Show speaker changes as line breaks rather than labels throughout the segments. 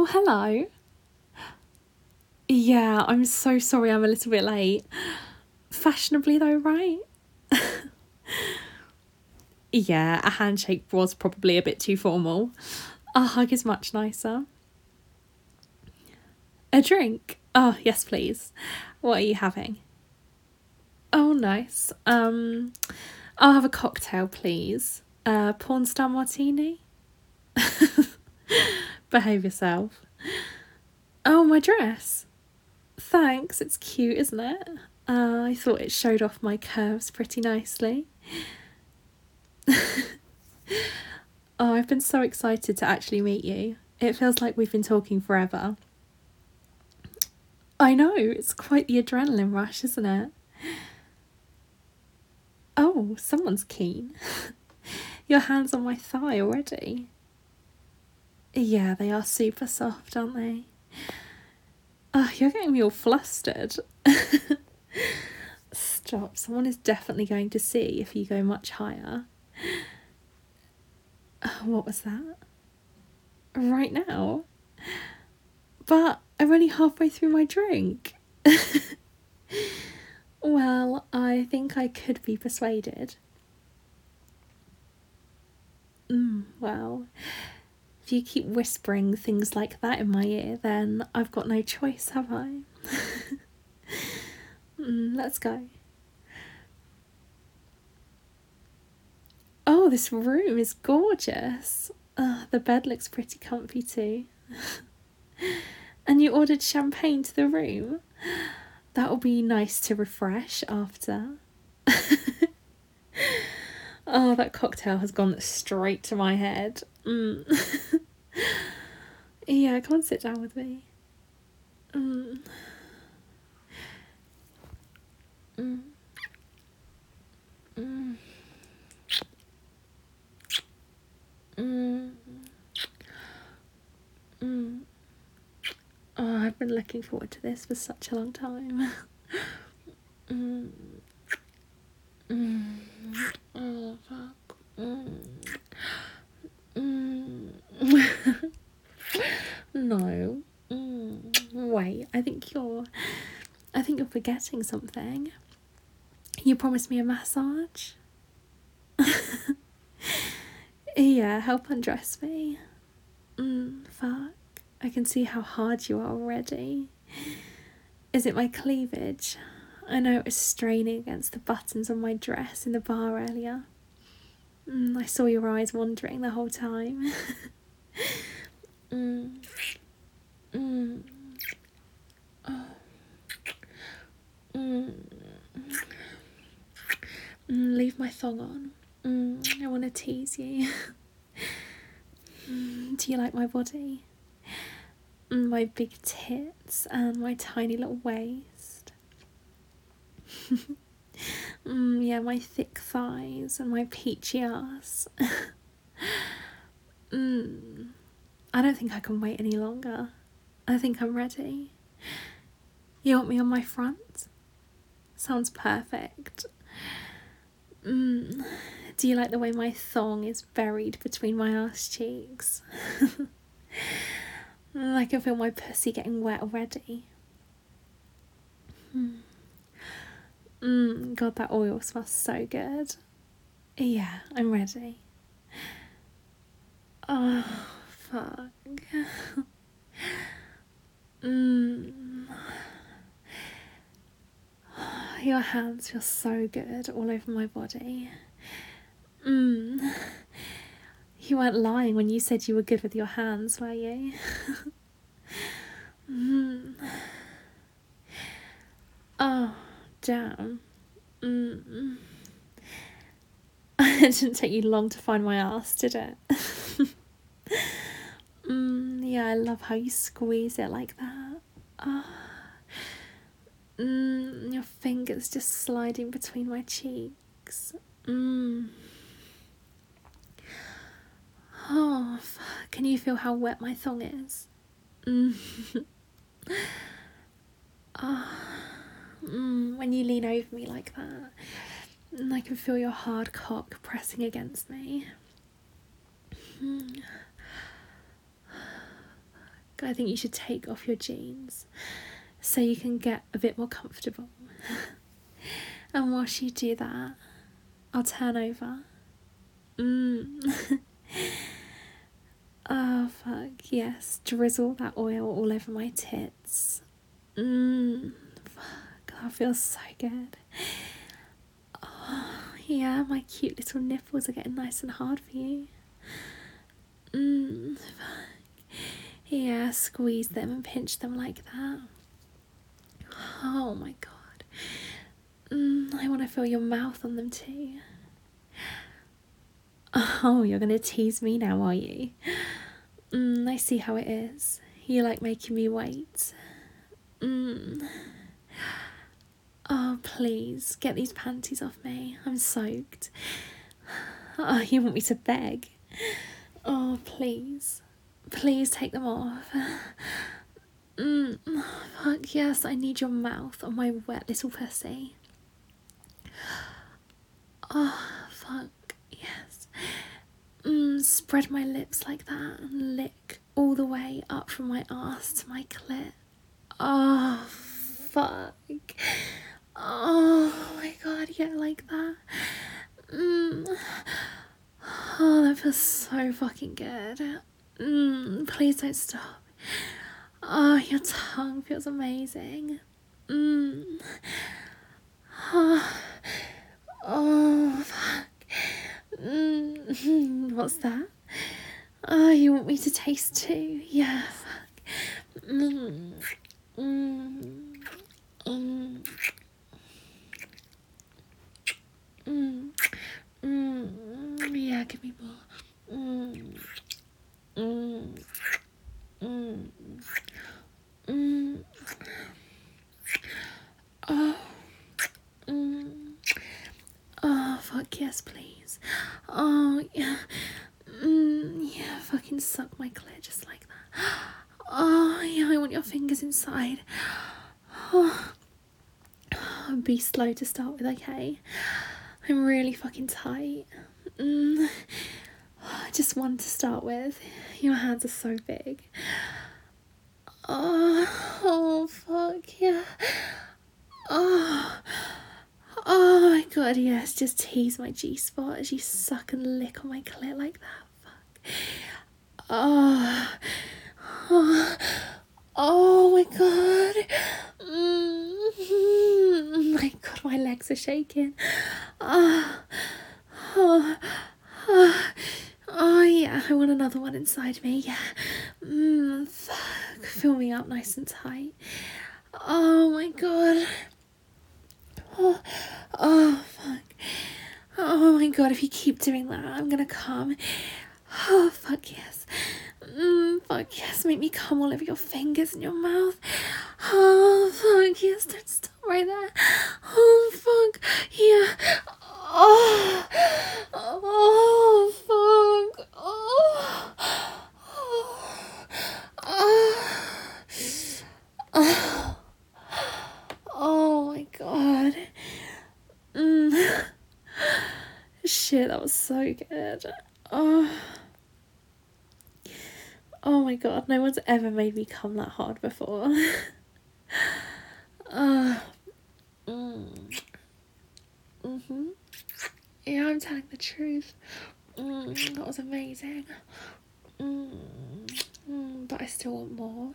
hello. Yeah, I'm so sorry I'm a little bit late. Fashionably though, right? Yeah, a handshake was probably a bit too formal. A hug is much nicer. A drink? Oh, yes, please. What are you having? Oh, nice. I'll have a cocktail, please. Porn star martini? Behave yourself. Oh, my dress. Thanks, it's cute, isn't it? I thought it showed off my curves pretty nicely. Oh, I've been so excited to actually meet you. It feels like we've been talking forever. I know, it's quite the adrenaline rush, isn't it? Oh, someone's keen. Your hand's on my thigh already. Yeah, they are super soft, aren't they? Oh, you're getting me all flustered. Stop, someone is definitely going to see if you go much higher. What was that? Right now? But I'm only halfway through my drink. Well, I think I could be persuaded. Well, if you keep whispering things like that in my ear, then I've got no choice, have I? Let's go. Oh, this room is gorgeous. The bed looks pretty comfy too. And you ordered champagne to the room? That'll be nice to refresh after. Oh, that cocktail has gone straight to my head. Yeah, come on, sit down with me. Oh, I've been looking forward to this for such a long time. Oh, fuck. No. Wait, I think you're forgetting something. You promised me a massage? Yeah, help undress me. Fuck. I can see how hard you are already. Is it my cleavage? I know it was straining against the buttons on my dress in the bar earlier. I saw your eyes wandering the whole time. Leave my thong on. I want to tease you. Do you like my body? My big tits and my tiny little waist. Yeah, my thick thighs and my peachy ass. I don't think I can wait any longer. I think I'm ready. You want me on my front? Sounds perfect. Do you like the way my thong is buried between my ass cheeks? I can feel my pussy getting wet already. God, that oil smells so good. Yeah, I'm ready. Oh, fuck. Your hands feel so good all over my body. You weren't lying when you said you were good with your hands, were you? Oh, damn. It didn't take you long to find my ass, did it? Yeah, I love how you squeeze it like that. Your fingers just sliding between my cheeks. Oh, can you feel how wet my thong is? When you lean over me like that, I can feel your hard cock pressing against me. I think you should take off your jeans so you can get a bit more comfortable. And whilst you do that, I'll turn over. Oh, fuck, yes. Drizzle that oil all over my tits. Fuck, that feels so good. Oh, yeah, my cute little nipples are getting nice and hard for you. Fuck. Yeah, squeeze them and pinch them like that. Oh my god. I want to feel your mouth on them too. Oh, you're gonna tease me now, are you? I see how it is. You like making me wait. Oh, please, get these panties off me. I'm soaked. Oh, you want me to beg? Oh, please. Please take them off. Fuck yes, I need your mouth on my wet little pussy. Oh, fuck, yes. Spread my lips like that and lick all the way up from my arse to my clit. Oh, fuck. Oh my god, yeah, like that. Oh, that feels so fucking good. Please don't stop. Oh, your tongue feels amazing. Oh, fuck. What's that? Oh, you want me to taste too? Yeah, fuck. Yeah, give me more. Oh, fuck yes, please. Oh, yeah. Yeah, fucking suck my clit just like that. Oh, yeah, I want your fingers inside. Oh. Be slow to start with, okay? I'm really fucking tight. Just one to start with. Your hands are so big. Oh, fuck, yeah. Oh my god, yes, just tease my G-spot as you suck and lick on my clit like that. Fuck. Oh my god. My god, my legs are shaking. Oh yeah, I want another one inside me. Yeah. Fuck. Fill me up nice and tight. Oh my god. Oh fuck. Oh my god, if you keep doing that, I'm gonna come. Oh fuck yes. Fuck yes, make me come all over your fingers and your mouth. Oh fuck yes, don't stop right there. Oh fuck yeah. Oh fuck. Oh my god. Shit, that was so good. Oh my god, no one's ever made me come that hard before. Yeah, I'm telling the truth. That was amazing. But I still want more.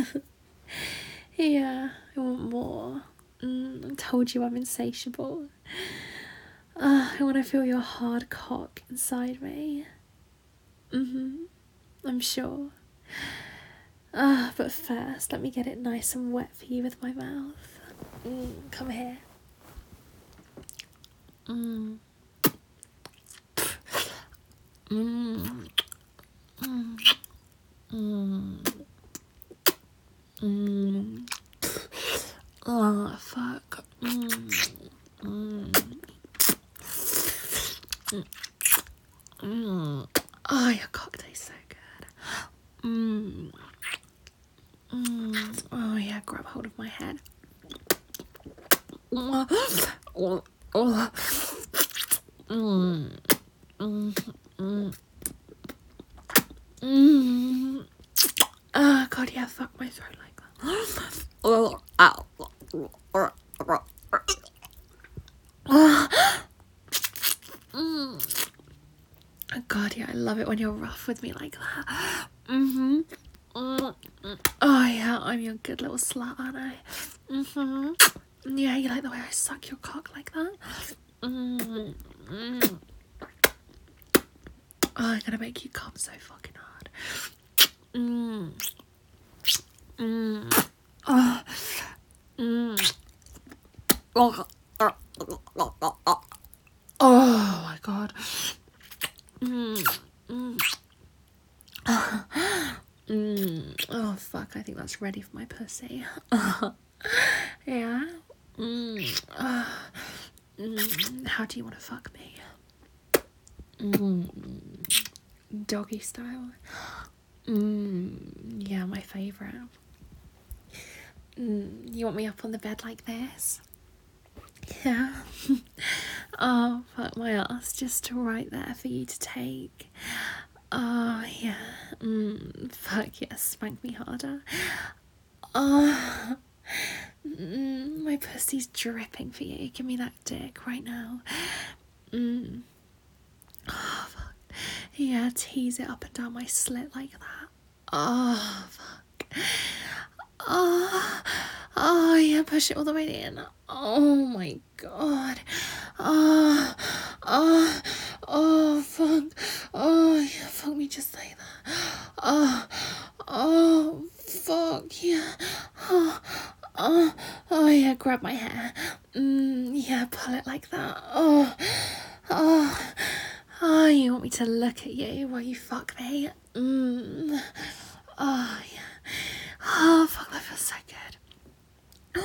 Yeah, I want more. I told you I'm insatiable. I want to feel your hard cock inside me. I'm sure. But first, let me get it nice and wet for you with my mouth. Come here. Oh, fuck. Oh, your cock tastes so good. Oh, yeah, grab hold of my head. God, god, yeah, fuck my throat like that.
Oh, ow.
God, yeah, I love it when you're rough with me like that. Oh yeah, I'm your good little slut, aren't I? Yeah, you like the way I suck your cock like that? Oh, I'm gonna make you come so fucking hard. Oh my god. Oh fuck, I think that's ready for my pussy. Yeah. How do you want to fuck me? Doggy style. Yeah, my favourite. You want me up on the bed like this? Yeah. Oh, fuck my ass, just right there for you to take. Oh, yeah. Fuck yes, spank me harder. Oh, my pussy's dripping for you. Give me that dick right now. Oh, fuck. Yeah, tease it up and down my slit like that. Oh, fuck. Oh, yeah, push it all the way in. Oh my god. Oh, fuck. Oh, yeah, fuck me just like that. Oh, fuck, yeah. Oh, yeah, grab my hair. Yeah, pull it like that. Oh, you want me to look at you while you fuck me? Oh, yeah. Oh, fuck, that feels so good.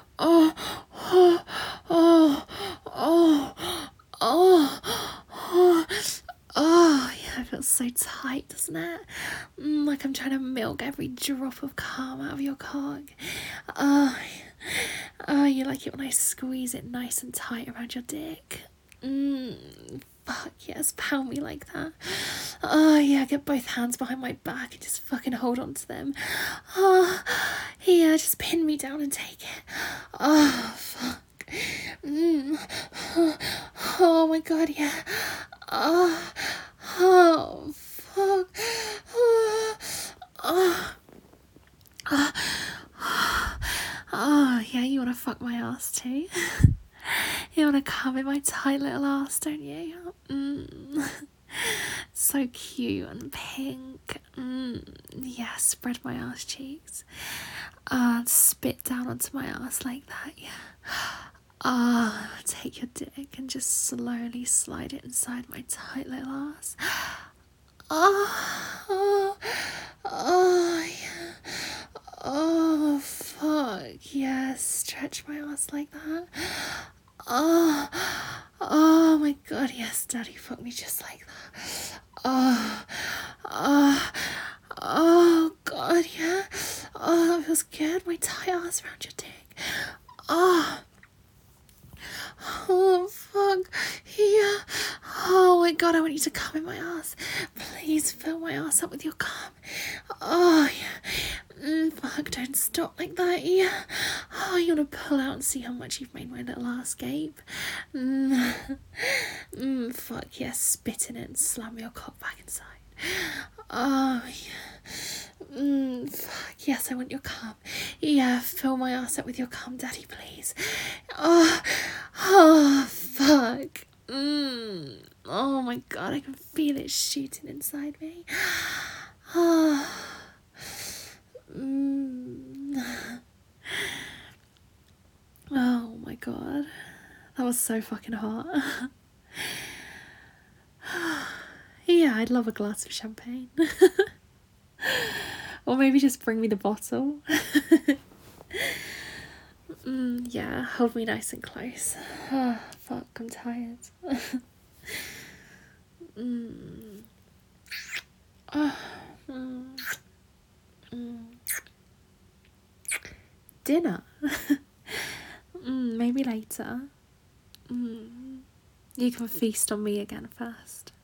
Oh, yeah, it feels so tight, doesn't it? Like I'm trying to milk every drop of cum out of your cock. Oh, you like it when I squeeze it nice and tight around your dick? Fuck yes, pound me like that. Oh yeah, get both hands behind my back and just fucking hold on to them. Oh yeah, just pin me down and take it. Oh fuck. Oh my god, yeah. Oh fuck. Oh yeah, you wanna fuck my ass too? You wanna come in my tight little ass, don't you? So cute and pink. Yeah, spread my ass cheeks. Spit down onto my ass like that, yeah. Take your dick and just slowly slide it inside my tight little ass. Yeah. Oh, fuck. Yeah, stretch my ass like that. Oh my god, yes, daddy, fuck me just like that. Oh god, yeah. Oh, that feels good. My tight ass around your dick. Oh fuck, yeah. Oh my god, I want you to come in my ass. Please fill my ass up with your cum. Oh yeah. Fuck, don't stop like that, yeah. Oh, you want to pull out and see how much you've made my little ass gape? Fuck, yes, spit in it and slam your cock back inside. Oh yeah. Fuck, yes, I want your cum. Yeah, fill my ass up with your cum, daddy, please. Oh fuck. Oh my god, I can feel it shooting inside me. Oh my god, that was so fucking hot. Yeah, I'd love a glass of champagne. Or maybe just bring me the bottle. Yeah, hold me nice and close. Oh, fuck, I'm tired. Dinner? Maybe later. You can feast on me again first.